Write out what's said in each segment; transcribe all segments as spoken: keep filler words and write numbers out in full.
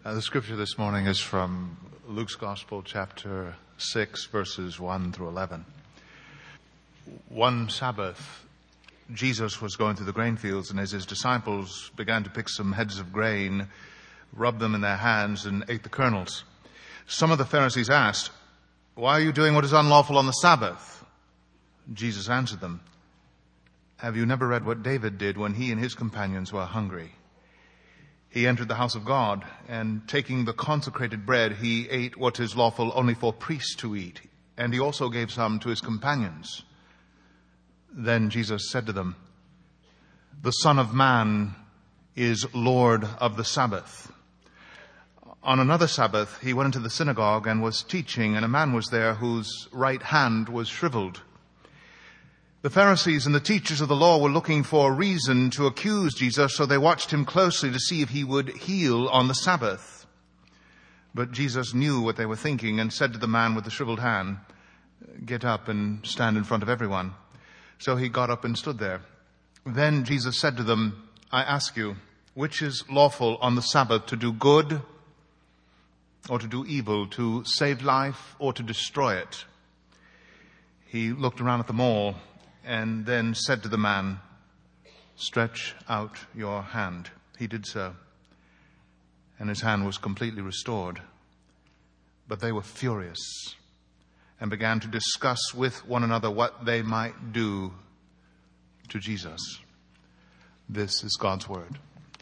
Uh, the scripture this morning is from Luke's Gospel, chapter six, verses one through eleven. One Sabbath, Jesus was going through the grain fields, and as his disciples began to pick some heads of grain, rubbed them in their hands, and ate the kernels, some of the Pharisees asked, "Why are you doing what is unlawful on the Sabbath?" Jesus answered them, "Have you never read what David did when he and his companions were hungry? He entered the house of God, and taking the consecrated bread, he ate what is lawful only for priests to eat, and he also gave some to his companions. Then Jesus said to them, 'The Son of Man is Lord of the Sabbath.' On another Sabbath, he went into the synagogue and was teaching, and a man was there whose right hand was shriveled. The Pharisees and the teachers of the law were looking for a reason to accuse Jesus, so they watched him closely to see if he would heal on the Sabbath. But Jesus knew what they were thinking and said to the man with the shriveled hand, 'Get up and stand in front of everyone.' So he got up and stood there. Then Jesus said to them, 'I ask you, which is lawful on the Sabbath, to do good or to do evil, to save life or to destroy it?' He looked around at them all and then said to the man, 'Stretch out your hand.' He did so, and his hand was completely restored. But they were furious and began to discuss with one another what they might do to Jesus." This is God's word.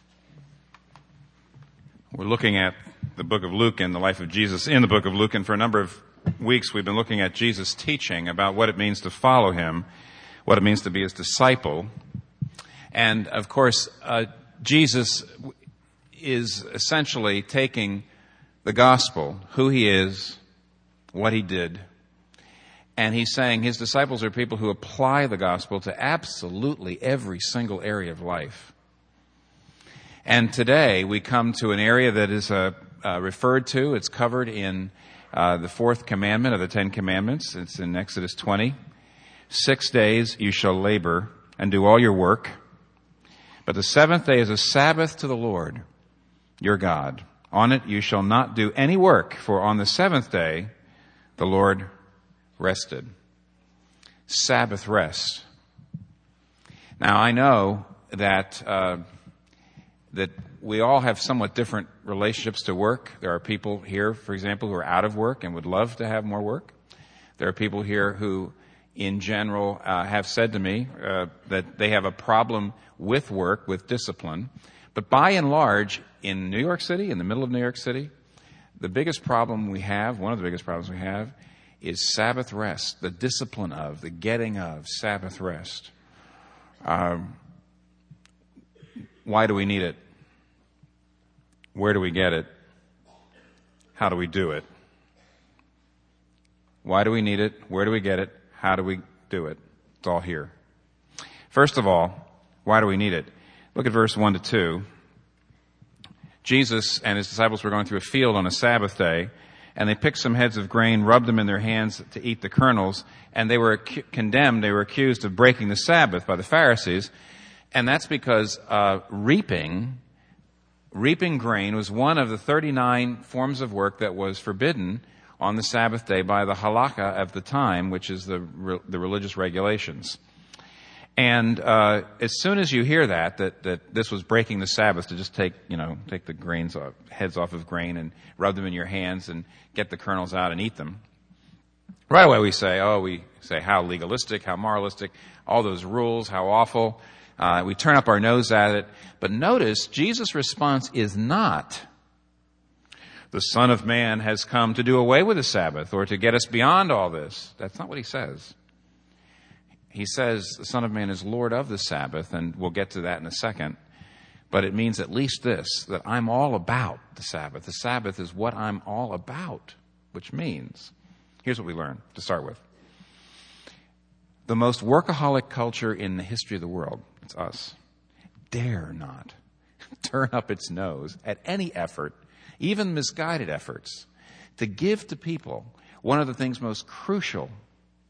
We're looking at the book of Luke and the life of Jesus in the book of Luke, and for a number of weeks we've been looking at Jesus' teaching about what it means to follow him, what it means to be his disciple. And of course, uh, Jesus is essentially taking the gospel, who he is, what he did, and he's saying his disciples are people who apply the gospel to absolutely every single area of life. And today we come to an area that is uh, uh, referred to, it's covered in uh, the fourth commandment of the Ten Commandments. It's in Exodus twenty. Six days you shall labor and do all your work, but the seventh day is a Sabbath to the Lord your God. On it you shall not do any work, for on the seventh day the Lord rested. Sabbath rest. Now I know that uh, that we all have somewhat different relationships to work. There are people here, for example, who are out of work and would love to have more work. There are people here who in general, uh, have said to me uh, that they have a problem with work, with discipline. But by and large, in New York City, in the middle of New York City, the biggest problem we have, one of the biggest problems we have, is Sabbath rest, the discipline of, the getting of Sabbath rest. Um, why do we need it? Where do we get it? How do we do it? Why do we need it? Where do we get it? How do we do it? It's all here. First of all, why do we need it? Look at verse one to two. Jesus and his disciples were going through a field on a Sabbath day, and they picked some heads of grain, rubbed them in their hands to eat the kernels, and they were ac- condemned, they were accused of breaking the Sabbath by the Pharisees. And that's because uh, reaping, reaping grain was one of the thirty-nine forms of work that was forbidden on the Sabbath day by the halakha of the time, which is the re- the religious regulations. And uh, as soon as you hear that, that that this was breaking the Sabbath to just take, you know, take the grains off, heads off of grain and rub them in your hands and get the kernels out and eat them, right away we say, oh, we say how legalistic, how moralistic, all those rules, how awful. Uh, we turn up our nose at it. But notice, Jesus' response is not, "The Son of Man has come to do away with the Sabbath," or to get us beyond all this. That's not what he says. He says the Son of Man is Lord of the Sabbath, and we'll get to that in a second. But it means at least this, that I'm all about the Sabbath. The Sabbath is what I'm all about, which means, here's what we learn to start with. The most workaholic culture in the history of the world, it's us, dare not turn up its nose at any effort, even misguided efforts, to give to people one of the things most crucial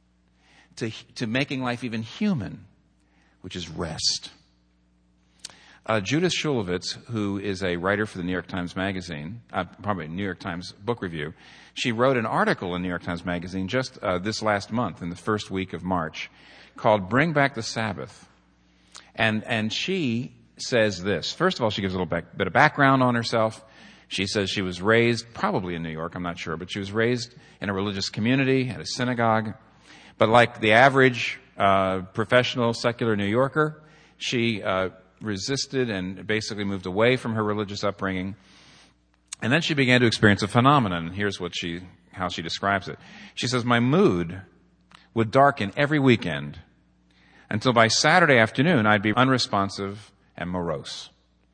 to, to making life even human, which is rest. Uh, Judith Shulevitz, who is a writer for the New York Times Magazine, uh, probably New York Times Book Review, she wrote an article in New York Times Magazine just uh, this last month, in the first week of March, called Bring Back the Sabbath. And and she says this. First of all, she gives a little back, bit of background on herself. She says she was raised, probably in New York, I'm not sure, but she was raised in a religious community, at a synagogue. But like the average uh, professional, secular New Yorker, she uh, resisted and basically moved away from her religious upbringing. And then she began to experience a phenomenon. Here's what she, how she describes it. She says, my mood would darken every weekend until by Saturday afternoon I'd be unresponsive and morose.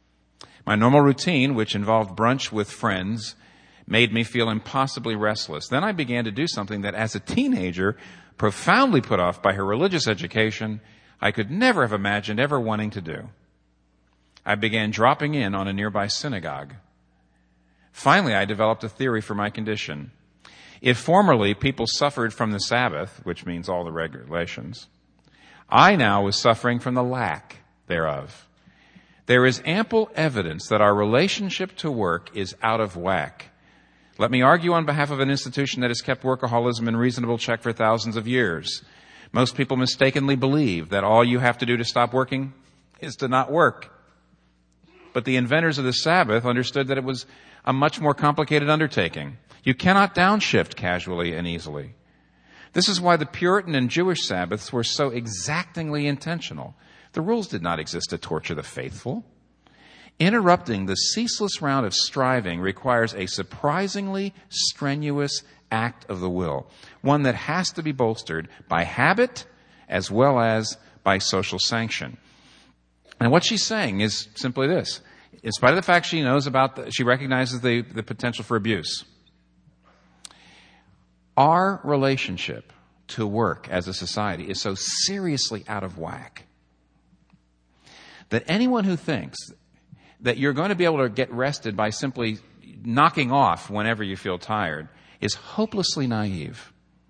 My normal routine, which involved brunch with friends, made me feel impossibly restless. Then I began to do something that as a teenager, profoundly put off by her religious education, I could never have imagined ever wanting to do. I began dropping in on a nearby synagogue. Finally, I developed a theory for my condition. If formerly people suffered from the Sabbath, which means all the regulations, I now was suffering from the lack thereof. There is ample evidence that our relationship to work is out of whack. Let me argue on behalf of an institution that has kept workaholism in reasonable check for thousands of years. Most people mistakenly believe that all you have to do to stop working is to not work. But the inventors of the Sabbath understood that it was a much more complicated undertaking. You cannot downshift casually and easily. This is why the Puritan and Jewish Sabbaths were so exactingly intentional. The rules did not exist to torture the faithful. Interrupting the ceaseless round of striving requires a surprisingly strenuous act of the will, one that has to be bolstered by habit as well as by social sanction. And what she's saying is simply this. In spite of the fact she knows about, the, she recognizes the, the potential for abuse. Our relationship to work as a society is so seriously out of whack that anyone who thinks that you're going to be able to get rested by simply knocking off whenever you feel tired is hopelessly naive.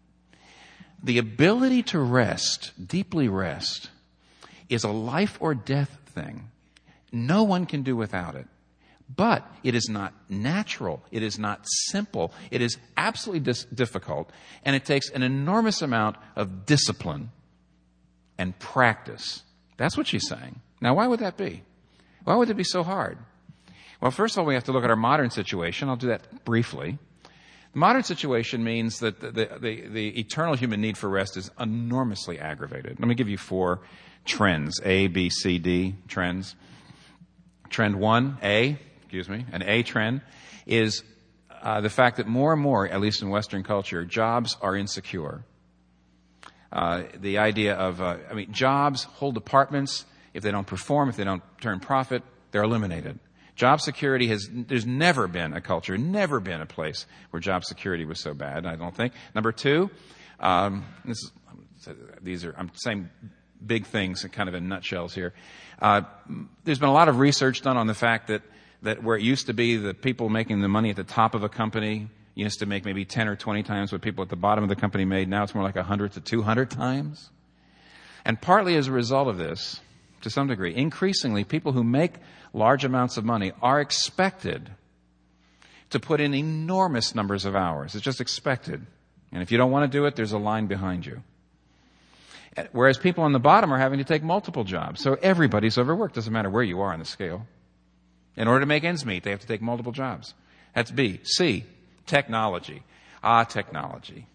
The ability to rest, deeply rest, is a life or death thing. No one can do without it. But it is not natural. It is not simple. It is absolutely dis- difficult. And it takes an enormous amount of discipline and practice. That's what she's saying. Now, why would that be? Why would it be so hard? Well, first of all, we have to look at our modern situation. I'll do that briefly. The modern situation means that the, the, the, the eternal human need for rest is enormously aggravated. Let me give you four trends, A, B, C, D trends. Trend one, A, excuse me, an A trend is uh, the fact that more and more, at least in Western culture, jobs are insecure. Uh, the idea of, uh, I mean, jobs hold departments. If they don't perform, if they don't turn profit, they're eliminated. Job security has, there's never been a culture, never been a place where job security was so bad, I don't think. Number two, um, this is, these are, I'm saying big things kind of in nutshells here. Uh, there's been a lot of research done on the fact that, that where it used to be the people making the money at the top of a company used to make maybe ten or twenty times what people at the bottom of the company made. Now it's more like one hundred to two hundred times. And partly as a result of this, to some degree, increasingly people who make large amounts of money are expected to put in enormous numbers of hours. It's just expected. And if you don't want to do it, there's a line behind you. Whereas people on the bottom are having to take multiple jobs. So everybody's overworked. Doesn't matter where you are on the scale. In order to make ends meet, they have to take multiple jobs. That's B. C, technology. Ah, technology.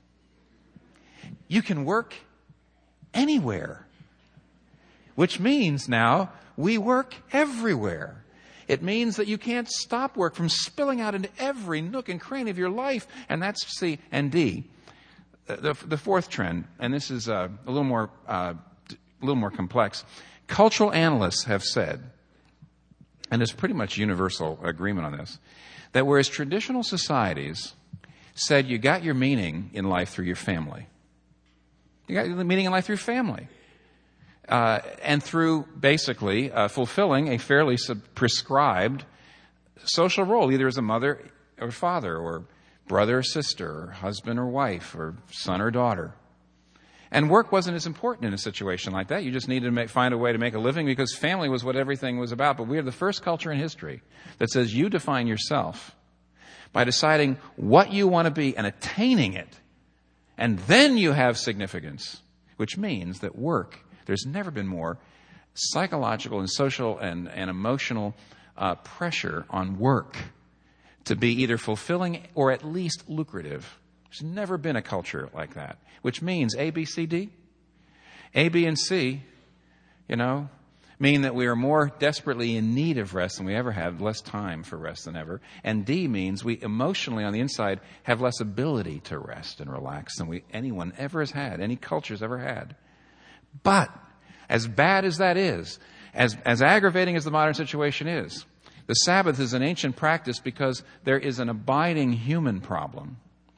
You can work anywhere. Which means now we work everywhere. It means that you can't stop work from spilling out into every nook and cranny of your life. And that's C and D. The, the fourth trend, and this is uh, a little more, uh, a little more complex. Cultural analysts have said, and there's pretty much universal agreement on this, that whereas traditional societies said you got your meaning in life through your family, you got your meaning in life through family, uh, and through basically uh, fulfilling a fairly sub- prescribed social role, either as a mother or father or brother or sister, or husband or wife, or son or daughter. And work wasn't as important in a situation like that. You just needed to make, find a way to make a living because family was what everything was about. But we are the first culture in history that says you define yourself by deciding what you want to be and attaining it. And then you have significance, which means that work, there's never been more psychological and social and, and emotional uh, pressure on work to be either fulfilling or at least lucrative. There's never been a culture like that, which means A, B, C, D. A, B, and C, you know, mean that we are more desperately in need of rest than we ever have, less time for rest than ever. And D means we emotionally on the inside have less ability to rest and relax than we anyone ever has had, any culture's ever had. But as bad as that is, as, as aggravating as the modern situation is, the Sabbath is an ancient practice because there is an abiding human problem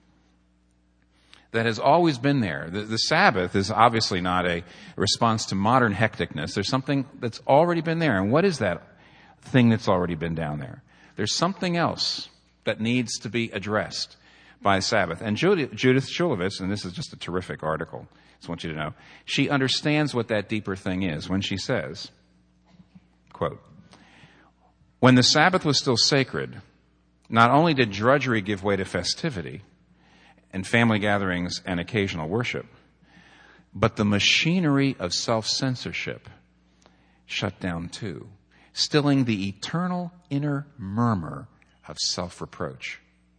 that has always been there. The, the Sabbath is obviously not a response to modern hecticness. There's something that's already been there. And what is that thing that's already been down there? There's something else that needs to be addressed by Sabbath. And Judith, Judith Shulevitz, and this is just a terrific article, I just want you to know, she understands what that deeper thing is when she says, quote, "When the Sabbath was still sacred, not only did drudgery give way to festivity, and family gatherings and occasional worship, but the machinery of self-censorship shut down too, stilling the eternal inner murmur of self-reproach."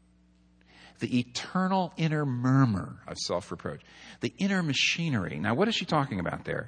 The eternal inner murmur of self-reproach. The inner machinery. Now, what is she talking about there?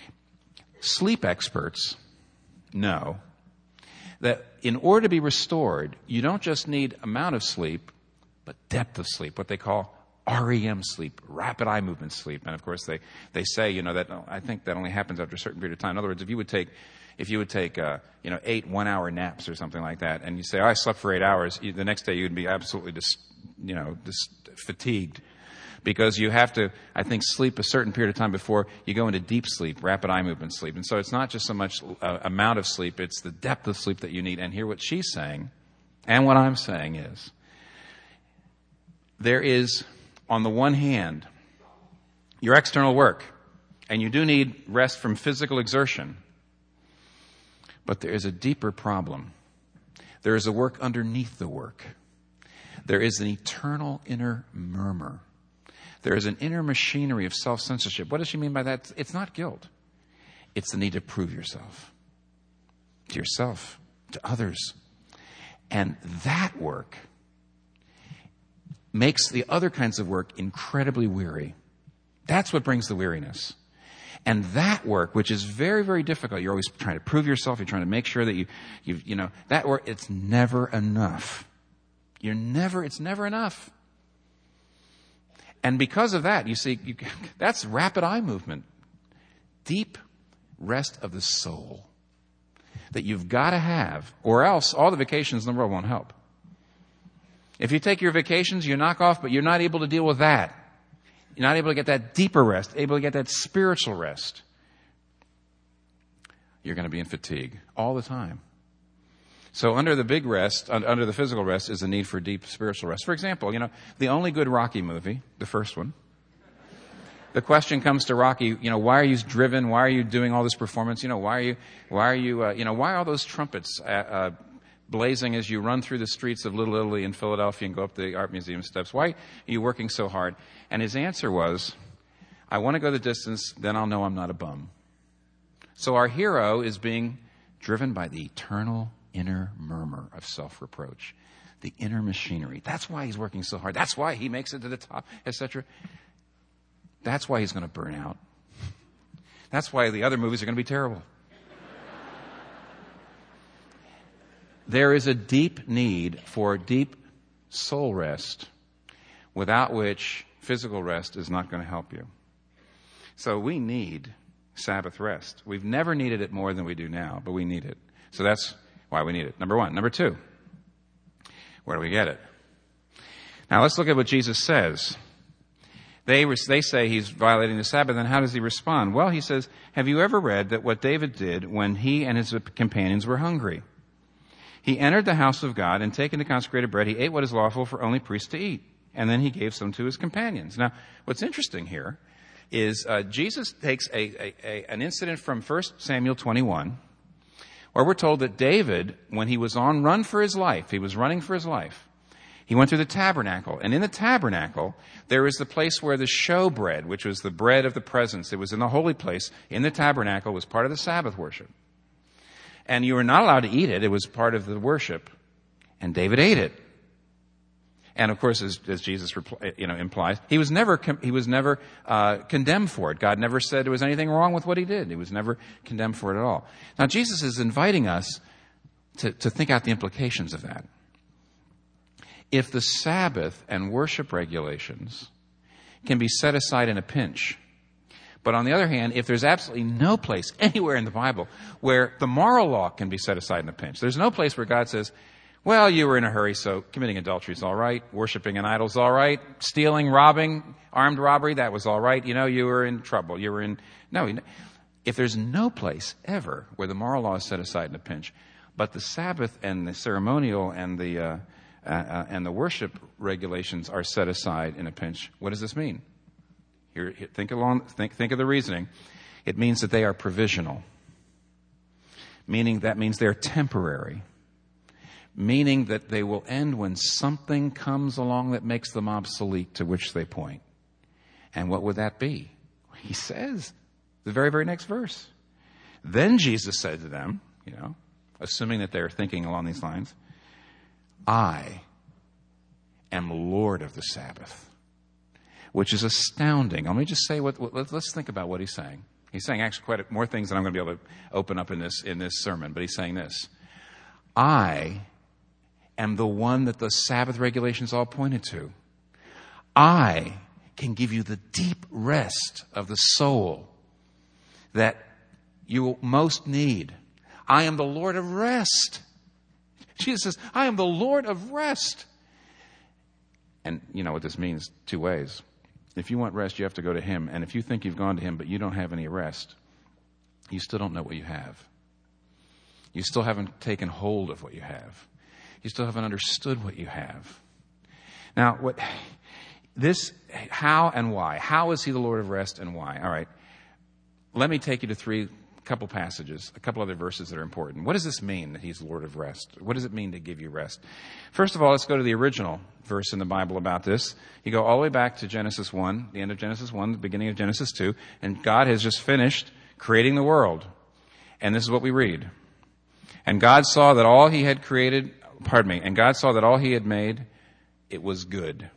Sleep experts know that in order to be restored, you don't just need amount of sleep, but depth of sleep, what they call R E M sleep, rapid eye movement sleep. And of course, they, they say, you know, that I think that only happens after a certain period of time. In other words, if you would take, if you would take, uh, you know, eight one-hour naps or something like that, and you say, oh, I slept for eight hours, you, the next day you'd be absolutely, dis, you know, dis, fatigued. Because you have to, I think, sleep a certain period of time before you go into deep sleep, rapid eye movement sleep. And so it's not just so much uh, amount of sleep, it's the depth of sleep that you need. And here what she's saying, and what I'm saying is, there is, on the one hand, your external work, and you do need rest from physical exertion. But there is a deeper problem. There is a work underneath the work. There is an eternal inner murmur. There is an inner machinery of self-censorship. What does she mean by that? It's not guilt. It's the need to prove yourself. To yourself, to others. And that work makes the other kinds of work incredibly weary. That's what brings the weariness. And that work, which is very, very difficult, you're always trying to prove yourself, you're trying to make sure that you, you, you know, that work, it's never enough. You're never, it's never enough. And because of that, you see, you, that's rapid eye movement. Deep rest of the soul that you've got to have, or else all the vacations in the world won't help. If you take your vacations, you knock off, but you're not able to deal with that. You're not able to get that deeper rest, able to get that spiritual rest. You're going to be in fatigue all the time. So under the big rest, under the physical rest, is the need for deep spiritual rest. For example, you know, the only good Rocky movie, the first one, the question comes to Rocky, you know, why are you driven? Why are you doing all this performance? You know, why are you, why are you, uh, you know, why are all those trumpets uh, uh, blazing as you run through the streets of Little Italy in Philadelphia and go up the Art Museum steps? Why are you working so hard? And his answer was, I want to go the distance, then I'll know I'm not a bum. So our hero is being driven by the eternal inner murmur of self-reproach, the inner machinery. That's why he's working so hard. That's why he makes it to the top, et cetera. That's why he's going to burn out. That's why the other movies are going to be terrible. There is a deep need for deep soul rest, without which physical rest is not going to help you. So we need Sabbath rest. We've never needed it more than we do now, but we need it. So that's why we need it. Number one. Number two, where do we get it? Now let's look at what Jesus says. They, they say he's violating the Sabbath, and how does he respond? Well, he says, have you ever read that what David did when he and his companions were hungry? He entered the house of God, and taking the consecrated bread, he ate what is lawful for only priests to eat. And then he gave some to his companions. Now, what's interesting here is uh, Jesus takes a, a, a, an incident from First Samuel twenty-one, where we're told that David, when he was on run for his life, he was running for his life, he went through the tabernacle. And in the tabernacle, there is the place where the showbread, which was the bread of the presence, it was in the holy place, in the tabernacle, was part of the Sabbath worship. And you were not allowed to eat it. It was part of the worship. And David ate it. And of course, as, as Jesus you know, implies, he was never he was never uh, condemned for it. God never said there was anything wrong with what he did. He was never condemned for it at all. Now, Jesus is inviting us to, to think out the implications of that. If the Sabbath and worship regulations can be set aside in a pinch, but on the other hand, if there's absolutely no place anywhere in the Bible where the moral law can be set aside in a pinch, there's no place where God says, well, you were in a hurry, so committing adultery is all right. Worshipping an idol is all right. Stealing, robbing, armed robbery, that was all right. You know, you were in trouble. You were in... No, if there's no place ever where the moral law is set aside in a pinch, but the Sabbath and the ceremonial and the uh, uh, uh, and the worship regulations are set aside in a pinch, what does this mean? Here, here think along. Think, think of the reasoning. It means that they are provisional, meaning that means they're temporary. Meaning that they will end when something comes along that makes them obsolete, to which they point. And what would that be? He says, the very, very next verse. Then Jesus said to them, you know, assuming that they're thinking along these lines, I am Lord of the Sabbath, which is astounding. Let me just say what, what let's think about what he's saying. He's saying actually quite a, more things than I'm going to be able to open up in this, in this sermon, but he's saying this. I am the one that the Sabbath regulations all pointed to. I can give you the deep rest of the soul that you will most need. I am the Lord of rest. Jesus says, I am the Lord of rest. And you know what this means two ways. If you want rest, you have to go to him. And if you think you've gone to him, but you don't have any rest, you still don't know what you have. You still haven't taken hold of what you have. You still haven't understood what you have. Now, what this, how and why? How is he the Lord of rest and why? All right. Let me take you to three, couple passages, a couple other verses that are important. What does this mean that he's Lord of rest? What does it mean to give you rest? First of all, let's go to the original verse in the Bible about this. You go all the way back to Genesis one, the end of Genesis one, the beginning of Genesis two, and God has just finished creating the world. And this is what we read. And God saw that all he had created, pardon me, and God saw that all he had made, it was good.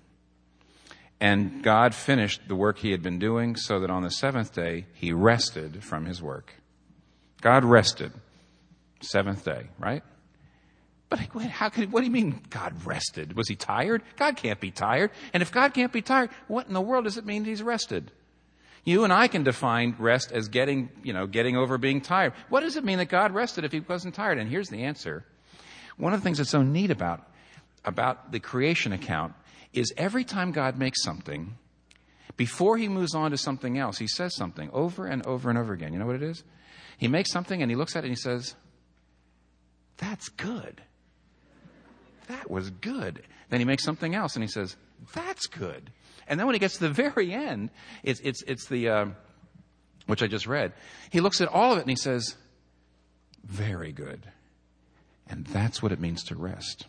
And God finished the work he had been doing so that on the seventh day, he rested from his work. God rested. Seventh day, right? But how could, what do you mean God rested? Was he tired? God can't be tired. And if God can't be tired, what in the world does it mean he's rested? You and I can define rest as getting, you know, getting over being tired. What does it mean that God rested if he wasn't tired? And here's the answer. One of the things that's so neat about, about the creation account is every time God makes something, before he moves on to something else, he says something over and over and over again. You know what it is? He makes something and he looks at it and he says, that's good. That was good. Then he makes something else and he says, that's good. And then when he gets to the very end, it's it's it's the, uh, which I just read, he looks at all of it and he says, very good. And that's what it means to rest.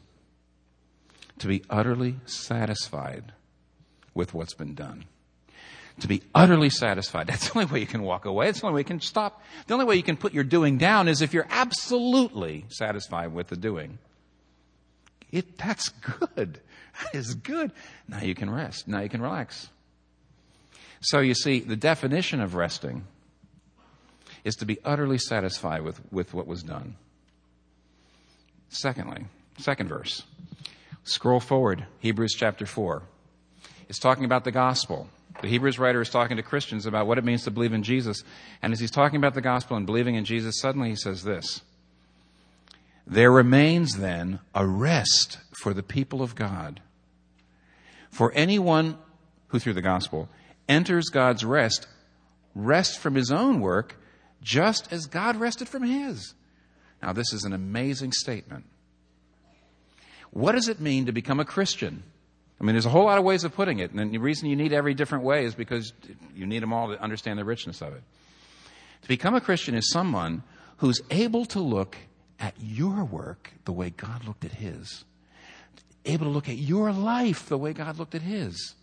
To be utterly satisfied with what's been done. To be utterly satisfied. That's the only way you can walk away. It's the only way you can stop. The only way you can put your doing down is if you're absolutely satisfied with the doing. It, that's good. That is good. Now you can rest. Now you can relax. So you see, the definition of resting is to be utterly satisfied with, with what was done. Secondly, second verse. Scroll forward, Hebrews chapter four. It's talking about the gospel. The Hebrews writer is talking to Christians about what it means to believe in Jesus. And as he's talking about the gospel and believing in Jesus, suddenly he says this. There remains then a rest for the people of God. For anyone who through the gospel enters God's rest, rests from his own work, just as God rested from his. Now this is an amazing statement. What does it mean to become a Christian? I mean, there's a whole lot of ways of putting it. And the reason you need every different way is because you need them all to understand the richness of it. To become a Christian is someone who's able to look at your work the way God looked at his. Able to look at your life the way God looked at his.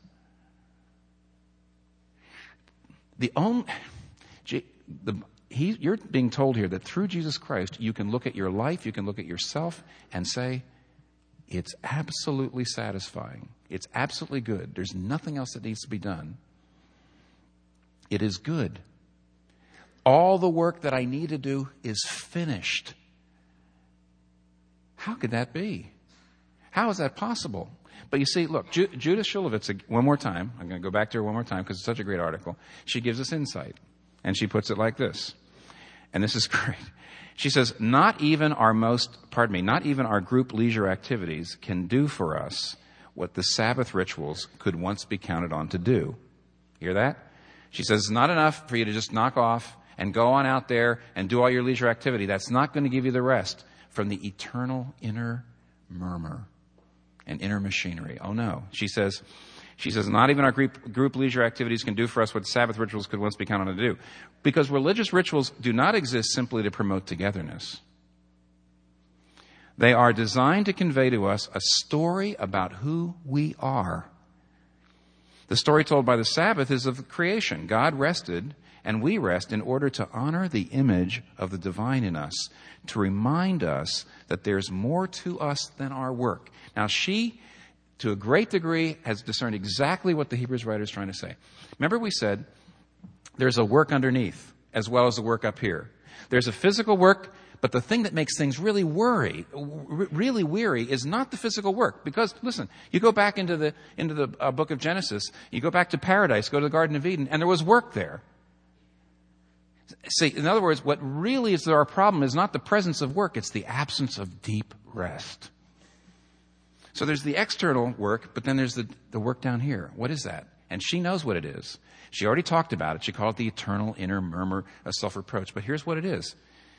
The only, the, he, you're being told here that through Jesus Christ, you can look at your life, you can look at yourself and say, it's absolutely satisfying. It's absolutely good. There's nothing else that needs to be done. It is good. All the work that I need to do is finished. How could that be? How is that possible? But you see, look, Ju- Judith Shulevitz, one more time. I'm going to go back to her one more time because it's such a great article. She gives us insight. And she puts it like this. And this is great. She says, not even our most, pardon me, not even our group leisure activities can do for us what the Sabbath rituals could once be counted on to do. Hear that? She says, it's not enough for you to just knock off and go on out there and do all your leisure activity. That's not going to give you the rest from the eternal inner murmur and inner machinery. Oh no. She says, she says, not even our group, group leisure activities can do for us what Sabbath rituals could once be counted on to do. Because religious rituals do not exist simply to promote togetherness. They are designed to convey to us a story about who we are. The story told by the Sabbath is of creation. God rested, and we rest in order to honor the image of the divine in us, to remind us that there's more to us than our work. Now, she, to a great degree, has discerned exactly what the Hebrews writer is trying to say. Remember we said there's a work underneath as well as a work up here. There's a physical work, but the thing that makes things really worry, really weary is not the physical work. Because, listen, you go back into the, into the uh, book of Genesis, you go back to paradise, go to the Garden of Eden, and there was work there. See, in other words, what really is our problem is not the presence of work, it's the absence of deep rest. So there's the external work, but then there's the, the work down here. What is that? And she knows what it is. She already talked about it. She called it the eternal inner murmur of self-reproach. But here's what it is.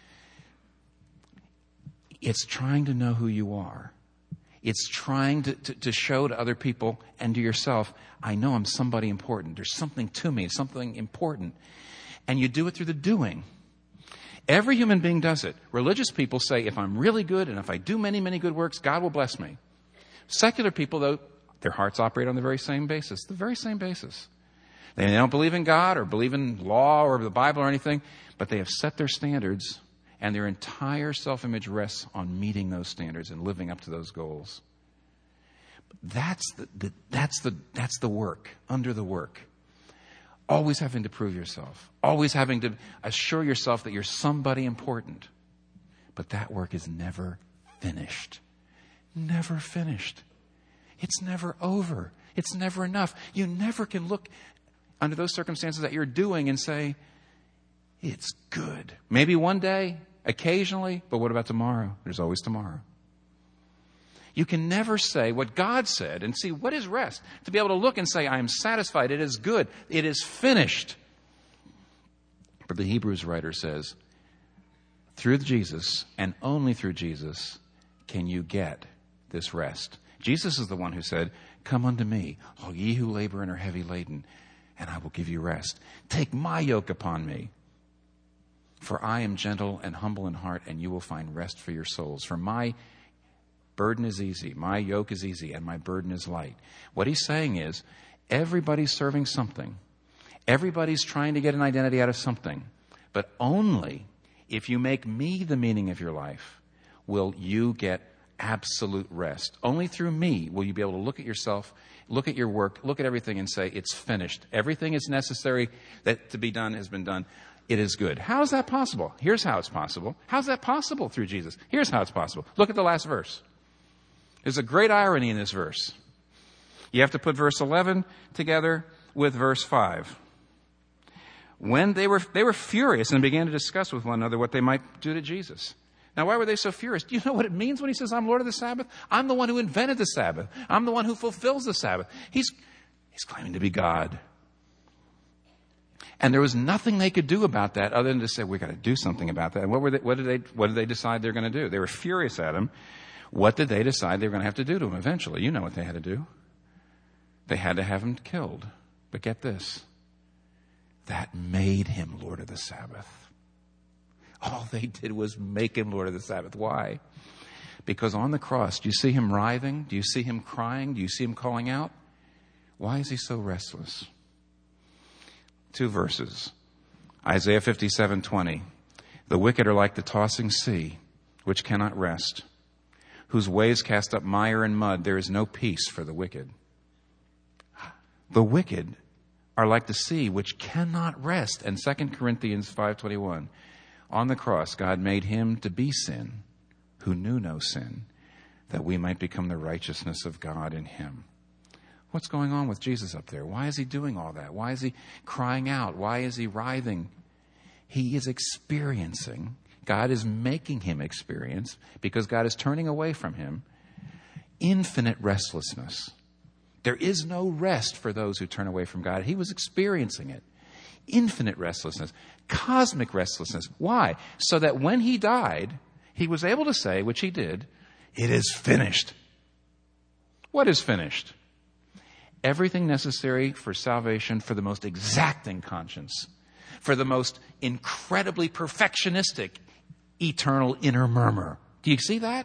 It's trying to know who you are. It's trying to, to, to show to other people and to yourself, I know I'm somebody important. There's something to me, something important. And you do it through the doing. Every human being does it. Religious people say, if I'm really good and if I do many, many good works, God will bless me. Secular people, though, their hearts operate on the very same basis, the very same basis. They don't believe in God or believe in law or the Bible or anything, but they have set their standards, and their entire self-image rests on meeting those standards and living up to those goals. That's the, the, that's the, that's the work, under the work. Always having to prove yourself. Always having to assure yourself that you're somebody important. But that work is never finished. Never finished. It's never over. It's never enough. You never can look under those circumstances that you're doing and say, it's good. Maybe one day, occasionally, but what about tomorrow? There's always tomorrow. You can never say what God said and see what is rest. To be able to look and say, I am satisfied. It is good. It is finished. But the Hebrews writer says, through Jesus and only through Jesus can you get this rest. Jesus is the one who said, come unto me, all ye who labor and are heavy laden, and I will give you rest. Take my yoke upon me. For I am gentle and humble in heart, and you will find rest for your souls. For my burden is easy, my yoke is easy, and my burden is light. What he's saying is, everybody's serving something. Everybody's trying to get an identity out of something. But only if you make me the meaning of your life will you get absolute rest. Only through me will you be able to look at yourself, look at your work, look at everything and say, it's finished. Everything is necessary that to be done has been done. It is good. How is that possible? Here's how it's possible. How's that possible through Jesus? Here's how it's possible. Look at the last verse. There's a great irony in this verse. You have to put verse eleven together with verse five. When they were, they were furious and began to discuss with one another what they might do to Jesus. Now, why were they so furious? Do you know what it means when he says, I'm Lord of the Sabbath? I'm the one who invented the Sabbath. I'm the one who fulfills the Sabbath. He's, he's claiming to be God. And there was nothing they could do about that other than to say, we've got to do something about that. And what were they, what did they, what did they decide they're going to do? They were furious at him. What did they decide they were going to have to do to him eventually? You know what they had to do. They had to have him killed. But get this. That made him Lord of the Sabbath. All they did was make him Lord of the Sabbath. Why? Because on the cross, do you see him writhing? Do you see him crying? Do you see him calling out? Why is he so restless? Two verses. Isaiah fifty-seven twenty. The wicked are like the tossing sea, which cannot rest, whose waves cast up mire and mud. There is no peace for the wicked. The wicked are like the sea, which cannot rest. And Second Corinthians five twenty-one. On the cross, God made him to be sin, who knew no sin, that we might become the righteousness of God in him. What's going on with Jesus up there? Why is he doing all that? Why is he crying out? Why is he writhing? He is experiencing. God is making him experience, because God is turning away from him, infinite restlessness. There is no rest for those who turn away from God. He was experiencing it. Infinite restlessness. Cosmic restlessness. Why? So that when he died, he was able to say, which he did, it is finished. What is finished? Everything necessary for salvation for the most exacting conscience, for the most incredibly perfectionistic eternal inner murmur. Do you see that?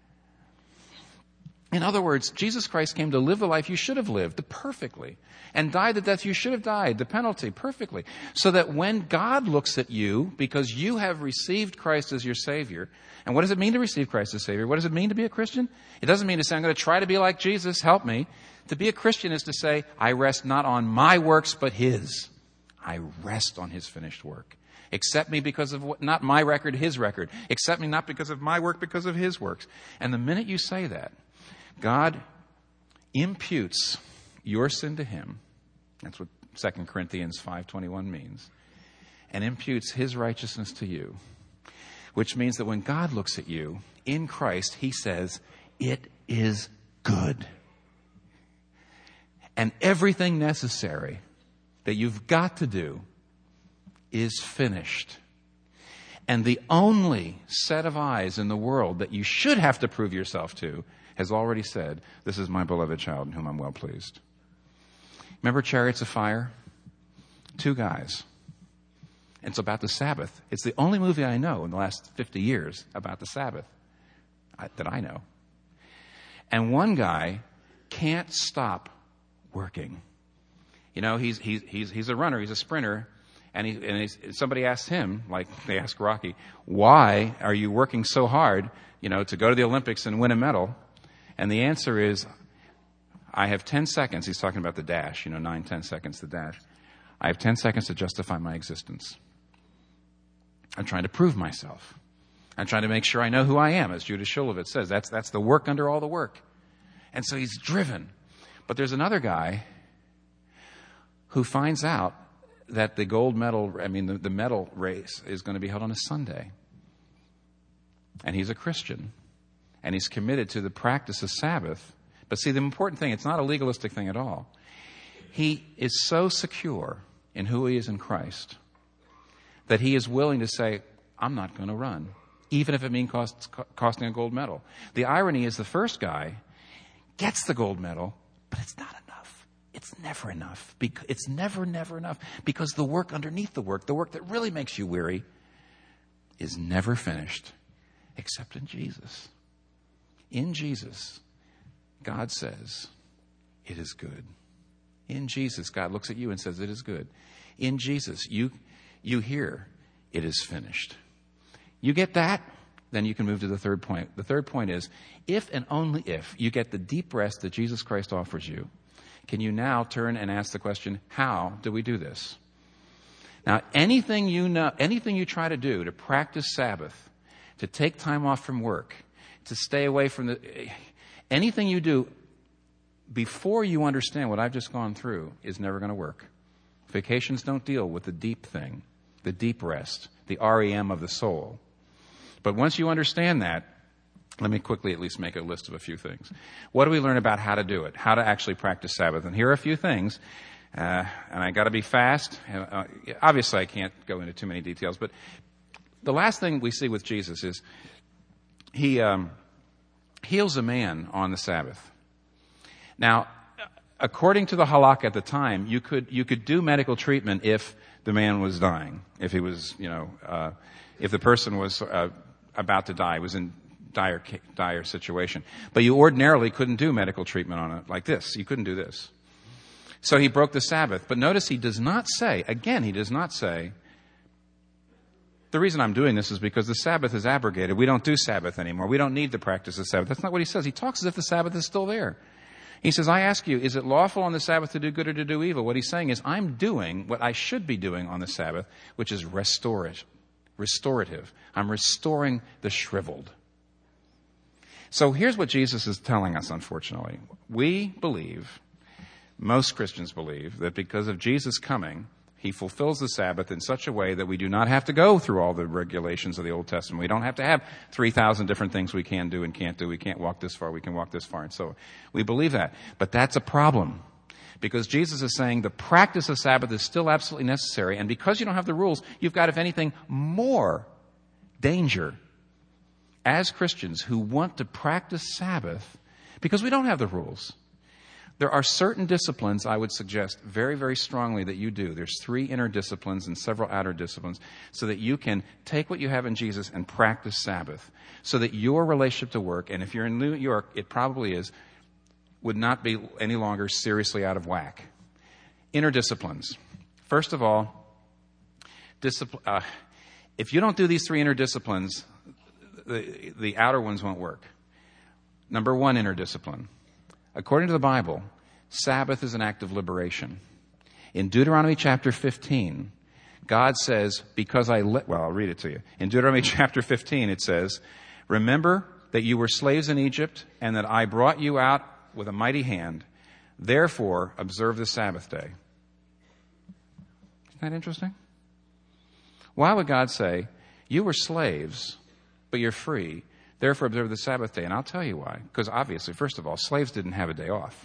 In other words, Jesus Christ came to live the life you should have lived perfectly, and died the death you should have died, the penalty, perfectly. So that when God looks at you, because you have received Christ as your Savior, and what does it mean to receive Christ as Savior? What does it mean to be a Christian? It doesn't mean to say, I'm going to try to be like Jesus, help me. To be a Christian is to say, I rest not on my works, but his. I rest on his finished work. Accept me because of what, not my record, his record. Accept me not because of my work, because of his works. And the minute you say that, God imputes your sin to him. That's what Second Corinthians five twenty-one means. And imputes his righteousness to you. Which means that when God looks at you in Christ, he says, it is good. And everything necessary that you've got to do is finished. And the only set of eyes in the world that you should have to prove yourself to has already said, this is my beloved child in whom I'm well pleased. Remember Chariots of Fire? Two guys. It's about the Sabbath. It's the only movie I know in the last fifty years about the Sabbath I, that I know. And one guy can't stop working. You know, he's he's he's he's a runner, he's a sprinter, and he and he's, somebody asked him, like they asked Rocky, why are you working so hard, you know, to go to the Olympics and win a medal? And the answer is, I have ten seconds. He's talking about the dash, you know, nine, ten seconds to dash. I have ten seconds to justify my existence. I'm trying to prove myself. I'm trying to make sure I know who I am, as Judah Shulevitz says. That's that's the work under all the work. And so he's driven. But there's another guy who finds out that the gold medal, I mean, the, the medal race is going to be held on a Sunday. And he's a Christian. And he's committed to the practice of Sabbath. But see, the important thing, it's not a legalistic thing at all. He is so secure in who he is in Christ that he is willing to say, I'm not going to run, even if it means cost, costing a gold medal. The irony is the first guy gets the gold medal, but it's not enough. It's never enough. It's never, never enough. Because the work underneath the work, the work that really makes you weary, is never finished except in Jesus. In Jesus, God says, it is good. In Jesus, God looks at you and says, it is good. In Jesus, you, you hear, it is finished. You get that, then you can move to the third point. The third point is, if and only if you get the deep rest that Jesus Christ offers you, can you now turn and ask the question, how do we do this? Now, anything you know, anything you try to do to practice Sabbath, to take time off from work, to stay away from the, anything you do before you understand what I've just gone through is never going to work. Vacations don't deal with the deep thing, the deep rest, the R E M of the soul. But once you understand that, let me quickly at least make a list of a few things. What do we learn about how to do it, how to actually practice Sabbath? And here are a few things, uh, and I got to be fast. Uh, obviously, I can't go into too many details, but the last thing we see with Jesus is he um, heals a man on the Sabbath. Now, according to the halakha at the time, you could, you could do medical treatment if the man was dying, if he was, you know, uh, if the person was uh, about to die, was in dire, dire situation. But you ordinarily couldn't do medical treatment on it like this. You couldn't do this. So he broke the Sabbath. But notice he does not say, again, he does not say, the reason I'm doing this is because the Sabbath is abrogated. We don't do Sabbath anymore. We don't need to practice the Sabbath. That's not what he says. He talks as if the Sabbath is still there. He says, I ask you, is it lawful on the Sabbath to do good or to do evil? What he's saying is, I'm doing what I should be doing on the Sabbath, which is restorative. Restorative. I'm restoring the shriveled. So here's what Jesus is telling us, unfortunately. We believe, most Christians believe, that because of Jesus coming, he fulfills the Sabbath in such a way that we do not have to go through all the regulations of the Old Testament. We don't have to have three thousand different things we can do and can't do. We can't walk this far. We can walk this far. And so we believe that. But that's a problem. Because Jesus is saying the practice of Sabbath is still absolutely necessary. And because you don't have the rules, you've got, if anything, more danger as Christians who want to practice Sabbath because we don't have the rules. There are certain disciplines I would suggest very, very strongly that you do. There's three inner disciplines and several outer disciplines so that you can take what you have in Jesus and practice Sabbath so that your relationship to work, and if you're in New York, it probably is, would not be any longer seriously out of whack. Inner disciplines. First of all, discipline, uh, if you don't do these three inner disciplines, the, the outer ones won't work. Number one inner discipline. According to the Bible, Sabbath is an act of liberation. In Deuteronomy chapter fifteen, God says, because I let, well, I'll read it to you. In Deuteronomy chapter fifteen, it says, remember that you were slaves in Egypt and that I brought you out with a mighty hand. Therefore, observe the Sabbath day. Isn't that interesting? Why would God say, you were slaves, but you're free? Therefore, observe the Sabbath day. And I'll tell you why. Because obviously, first of all, slaves didn't have a day off.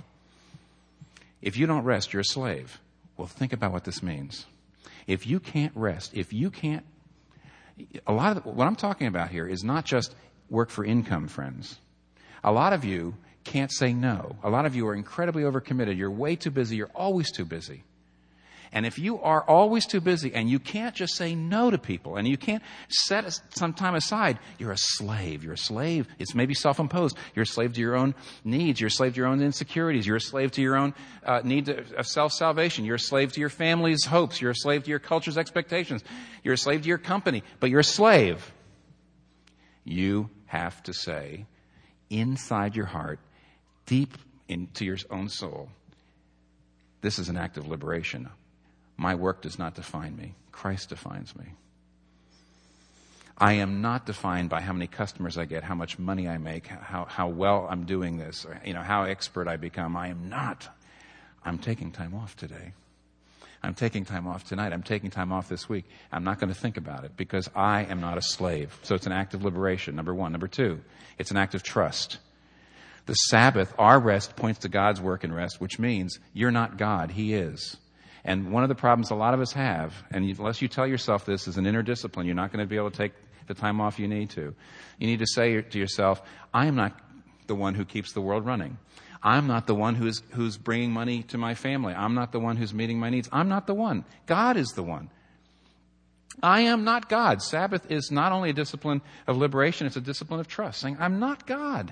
If you don't rest, you're a slave. Well, think about what this means. If you can't rest, if you can't... A lot of what I'm talking about here is not just work for income, friends. A lot of you can't say no. A lot of you are incredibly overcommitted. You're way too busy. You're always too busy. And if you are always too busy and you can't just say no to people and you can't set some time aside, you're a slave. You're a slave. It's maybe self-imposed. You're a slave to your own needs. You're a slave to your own insecurities. You're a slave to your own uh, need to, of self-salvation. You're a slave to your family's hopes. You're a slave to your culture's expectations. You're a slave to your company, but you're a slave. You have to say inside your heart, deep into your own soul, this is an act of liberation. My work does not define me. Christ defines me. I am not defined by how many customers I get, how much money I make, how, how well I'm doing this, or, you know, how expert I become. I am not. I'm taking time off today. I'm taking time off tonight. I'm taking time off this week. I'm not going to think about it because I am not a slave. So it's an act of liberation, number one. Number two, it's an act of trust. The Sabbath, our rest, points to God's work and rest, which means you're not God. He is. And one of the problems a lot of us have, and unless you tell yourself this as an inner discipline, you're not going to be able to take the time off you need to. You need to say to yourself, I am not the one who keeps the world running. I'm not the one who's, who's bringing money to my family. I'm not the one who's meeting my needs. I'm not the one. God is the one. I am not God. Sabbath is not only a discipline of liberation, it's a discipline of trust, saying, I'm not God.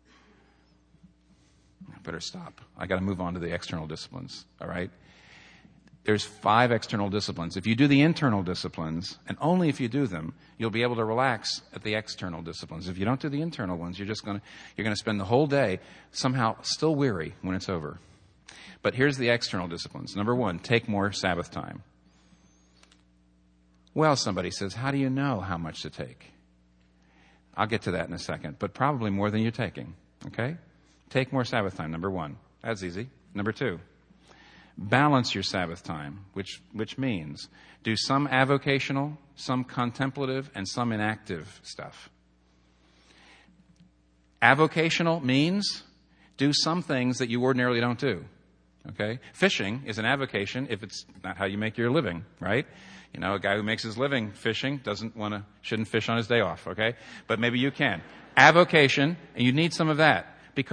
I better stop. I got to move on to the external disciplines, all right? There's five external disciplines. If you do the internal disciplines, and only if you do them, you'll be able to relax at the external disciplines. If you don't do the internal ones, you're just going to, you're going to spend the whole day somehow still weary when it's over. But here's the external disciplines. Number one, take more Sabbath time. Well, somebody says, how do you know how much to take? I'll get to that in a second, but probably more than you're taking, okay? Take more Sabbath time, number one. That's easy. Number two, balance your Sabbath time, which which means do some avocational, some contemplative, and some inactive stuff. Avocational means do some things that you ordinarily don't do. Okay? Fishing is an avocation if it's not how you make your living, right? You know, a guy who makes his living fishing doesn't want to, shouldn't fish on his day off, okay? But maybe you can. Avocation, and you need some of that. Because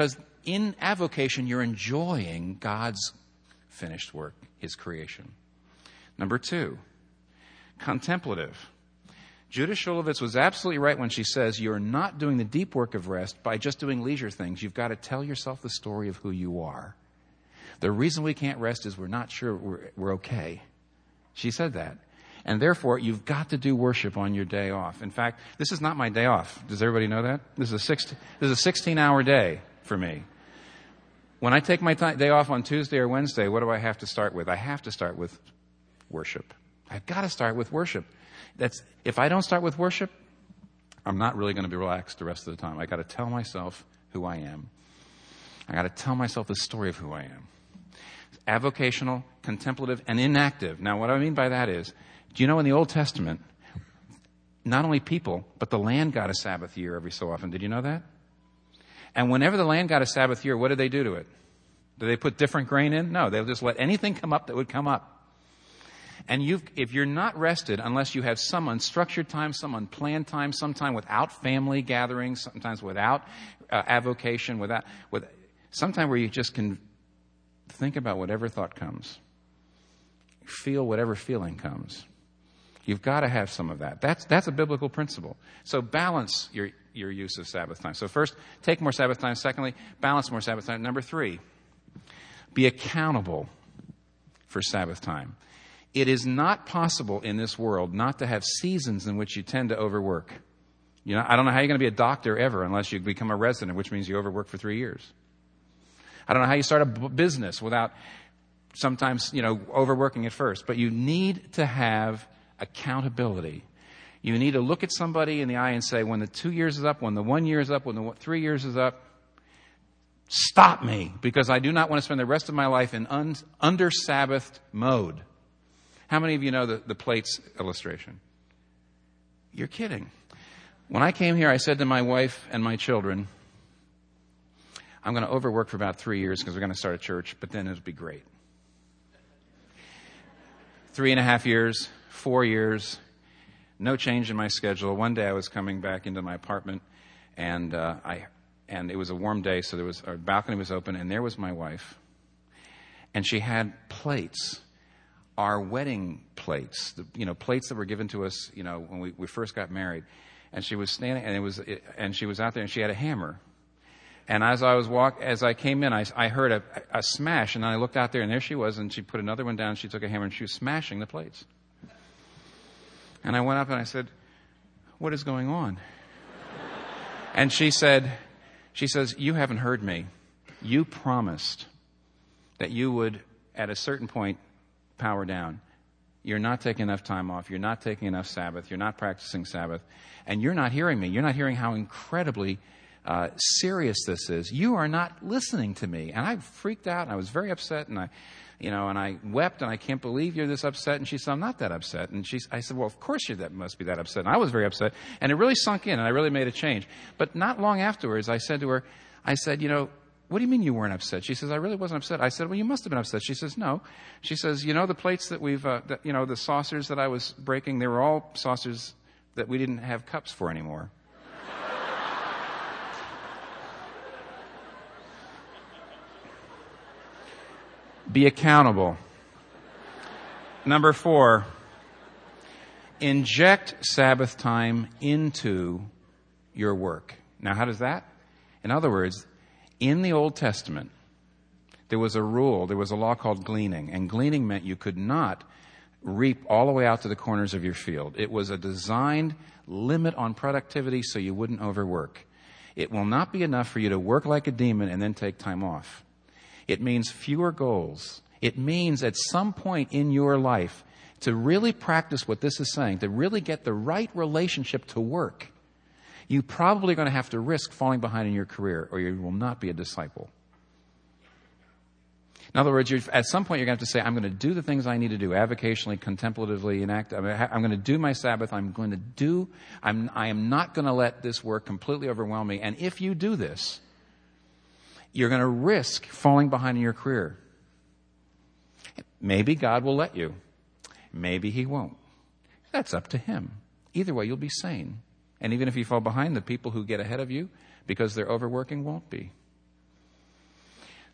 in avocation, you're enjoying God's finished work, his creation. Number two, contemplative. Judith Shulevitz was absolutely right when she says you're not doing the deep work of rest by just doing leisure things. You've got to tell yourself the story of who you are. The reason we can't rest is we're not sure we're, we're okay. She said that. And therefore, you've got to do worship on your day off. In fact, this is not my day off. Does everybody know that? This is a sixteen, this is a sixteen-hour day for me. When I take my t- day off on Tuesday or Wednesday, what do I have to start with? I have to start with worship. I've got to start with worship. That's, if I don't start with worship, I'm not really going to be relaxed the rest of the time. I got to tell myself who I am. I got to tell myself the story of who I am. Avocational, contemplative, and inactive. Now, what I mean by that is, do you know in the Old Testament, not only people, but the land got a Sabbath year every so often. Did you know that? And whenever the land got a Sabbath year, what did they do to it? Did they put different grain in? No, they'll just let anything come up that would come up. And you've, if you're not rested, unless you have some unstructured time, some unplanned time, some time without family gatherings, sometimes without uh, avocation, without, with, sometime where you just can think about whatever thought comes, feel whatever feeling comes. You've got to have some of that. That's that's a biblical principle. So balance your your use of Sabbath time. So first, take more Sabbath time. Secondly, balance more Sabbath time. Number three, be accountable for Sabbath time. It is not possible in this world not to have seasons in which you tend to overwork. You know, I don't know how you're going to be a doctor ever unless you become a resident, which means you overwork for three years. I don't know how you start a b- business without sometimes, you know, overworking at first. But you need to have accountability. You need to look at somebody in the eye and say, when the two years is up, when the one year is up, when the three years is up, stop me, because I do not want to spend the rest of my life in un- under Sabbath mode. How many of you know the, the plates illustration? You're kidding. When I came here, I said to my wife and my children, I'm going to overwork for about three years because we're going to start a church, but then it'll be great. Three and a half years, four years, no change in my schedule. One day I was coming back into my apartment, and uh, I and it was a warm day, so there was our balcony was open, and there was my wife, and she had plates. Our wedding plates, the, you know, plates that were given to us, you know, when we, we first got married. And she was standing, and it was, it, and she was out there, and she had a hammer. And as I was walk, as I came in, I, I heard a, a smash, and I looked out there, and there she was, and she put another one down. She took a hammer, and she was smashing the plates. And I went up, and I said, "What is going on?" And she said, "She says you haven't heard me. You promised that you would, at a certain point, power down. You're not taking enough time off. You're not taking enough Sabbath. You're not practicing Sabbath. And you're not hearing me. You're not hearing how incredibly uh, serious this is. You are not listening to me." And I freaked out, and I was very upset, and I, you know, and I wept, and I can't believe you're this upset. And she said, "I'm not that upset." And she, I said, "Well, of course you that must be that upset." And I was very upset, and it really sunk in, and I really made a change. But not long afterwards, I said to her, I said, "You know, what do you mean you weren't upset?" She says, "I really wasn't upset." I said, "Well, you must have been upset." She says, "No." She says, "You know, the plates that we've, uh, that, you know, the saucers that I was breaking, they were all saucers that we didn't have cups for anymore." Be accountable. Number four, inject Sabbath time into your work. Now, how does that? In other words, in the Old Testament, there was a rule, there was a law called gleaning, and gleaning meant you could not reap all the way out to the corners of your field. It was a designed limit on productivity so you wouldn't overwork. It will not be enough for you to work like a demon and then take time off. It means fewer goals. It means at some point in your life to really practice what this is saying, to really get the right relationship to work, you're probably going to have to risk falling behind in your career, or you will not be a disciple. In other words, you're, at some point you're going to have to say, I'm going to do the things I need to do, avocationally, contemplatively, enact. I'm going to do my Sabbath. I'm going to do, I'm, I am not going to let this work completely overwhelm me. And if you do this, you're going to risk falling behind in your career. Maybe God will let you. Maybe he won't. That's up to him. Either way, you'll be sane. And even if you fall behind, the people who get ahead of you because they're overworking won't be.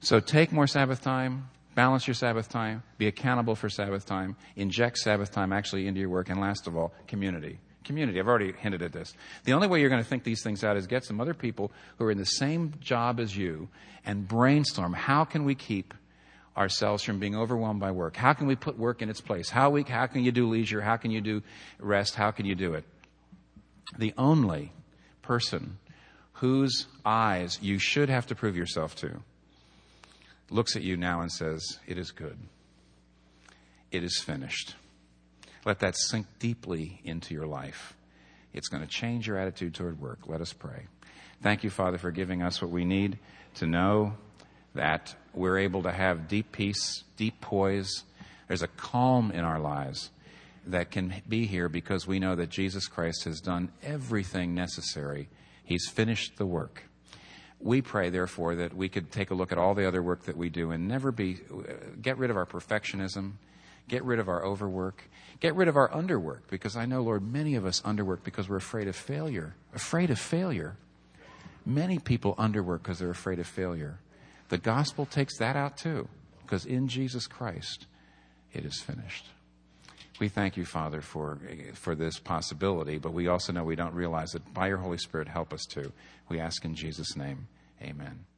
So take more Sabbath time, balance your Sabbath time, be accountable for Sabbath time, inject Sabbath time actually into your work, and last of all, community. Community. I've already hinted at this. The only way you're going to think these things out is get some other people who are in the same job as you and brainstorm, how can we keep ourselves from being overwhelmed by work? How can we put work in its place? How we, how can you do leisure? How can you do rest? How can you do it? The only person whose eyes you should have to prove yourself to looks at you now and says, it is good. It is finished. Let that sink deeply into your life. It's going to change your attitude toward work. Let us pray. Thank you, Father, for giving us what we need to know that we're able to have deep peace, deep poise. There's a calm in our lives that can be here because we know that Jesus Christ has done everything necessary. He's finished the work. We pray, therefore, that we could take a look at all the other work that we do and never be, get rid of our perfectionism, get rid of our overwork, get rid of our underwork, because I know, Lord, many of us underwork because we're afraid of failure. Afraid of failure. Many people underwork because they're afraid of failure. The gospel takes that out too, because in Jesus Christ, it is finished. We thank you, Father, for, for this possibility, but we also know we don't realize it. By your Holy Spirit, help us to. We ask in Jesus' name, amen.